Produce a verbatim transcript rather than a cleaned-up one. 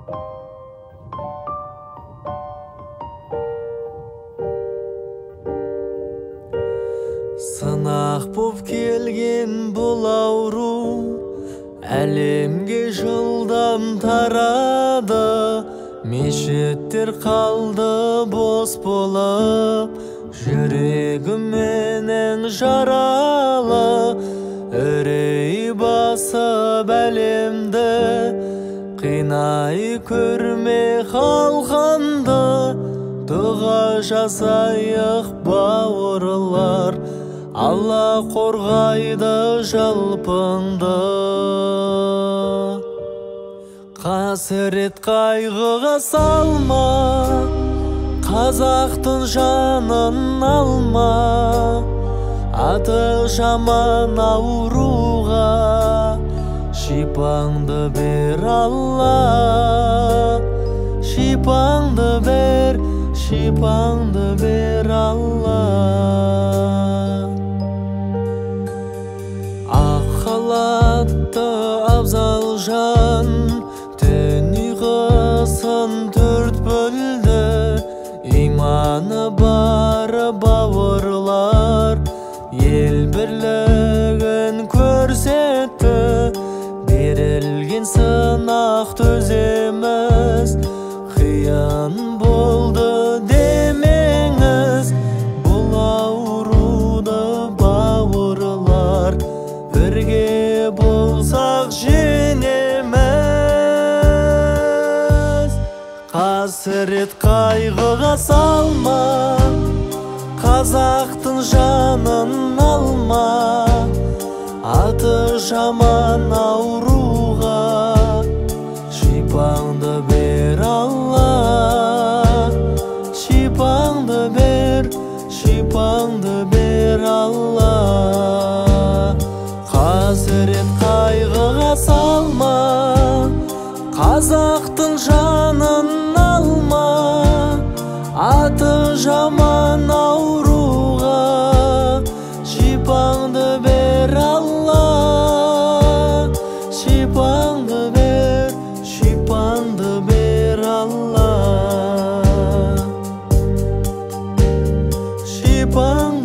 Сынақ боп келген бұл ауру әлемге жылдам тарады. Мешіттер қалды бос болып, жүрегіменен жаралы. Үрей басып әлемді, қинай көрме халқымды. Дұға жасайық бауырлар, Алла қорғайды жалпыңды. Қасірет қайғыға салма, қазақтың жанын алма. Аты жаман ауруға шипаңды бер Алла. Шипаңды бер, шипаңды бер Алла. Ақ халатты абзал жан түн ұйқысын төрт бөлді. Иманы бар бауырлар ел бірлігін көрсетті. Берілген сынақ төземіз қиын болды демеңіз. Бұл ауруды бауырлар бірге болсақ жеңеміз. Қасірет қайғыға салма, қазақтың жанын алма. Аты жаман ауруға шипаңды бер Алла. Шипаңды бер, шипаңды бер Алла. Қасірет қайғыға салма, қазақтың жанын алма. Аты жаман ауруға шипаңды бер Алла. Шипаңды бер, шипаңды бер Алла. Шипаңды